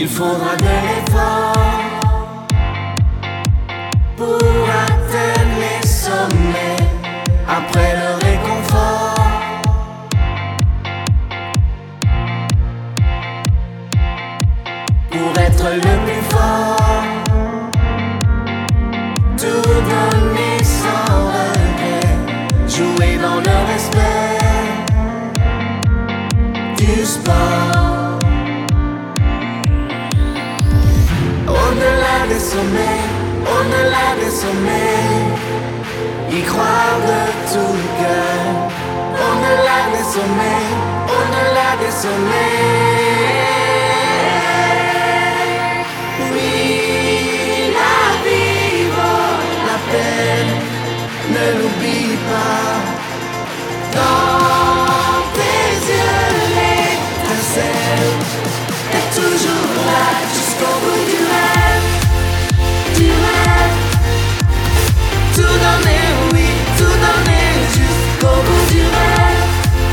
Il faudra de l'effort pour atteindre les sommets. Après le réconfort, pour être le plus fort, tout donner sans regret, jouer dans le respect du sport. Au-delà des sommets, au-delà des sommets, y croire de tout cœur. Au-delà des sommets, au-delà des sommets. Oui, la vie vaut la peine, ne l'oublie pas. Dans tes yeux, l'étincelle est toujours là jusqu'au bout du rêve, du rêve. Tout donner, oui, tout donner jusqu'au bout du rêve,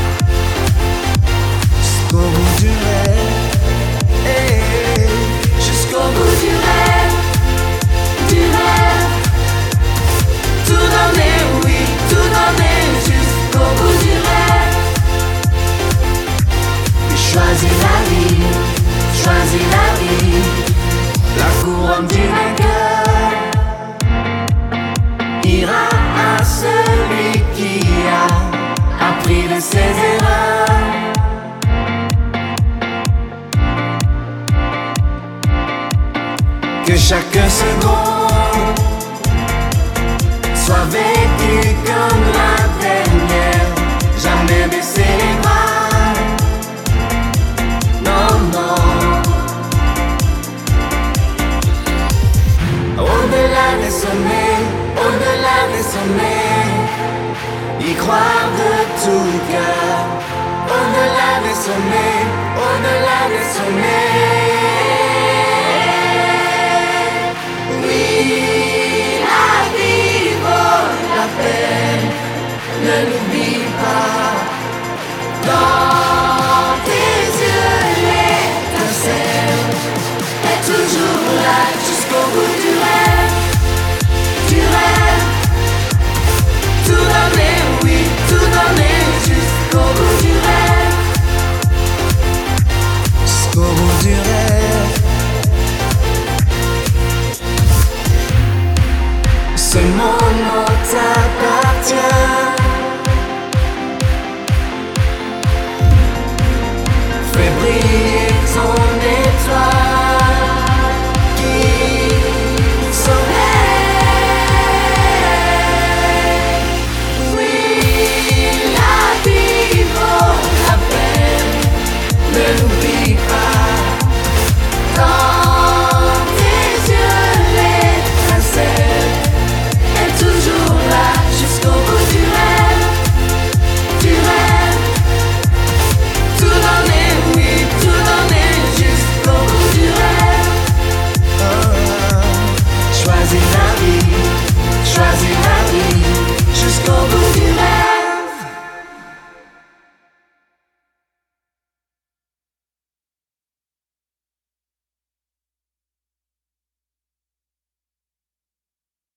jusqu'au bout du rêve, hey, jusqu'au bout du rêve, du rêve. Tout donner, oui, tout donner jusqu'au bout du rêve. Et choisis la vie, choisis la vie, la couronne du vainqueur ira à celui qui a appris de ses erreurs. Que chaque seconde soit vécue comme la dernière. Jamais baisser les bras, non, non. Au-delà des sommets, au-delà des sommets, y croire de tout cœur. Au-delà des sommets, au-delà des sommets. Oui, la vie vaut la peine, ne l'oublie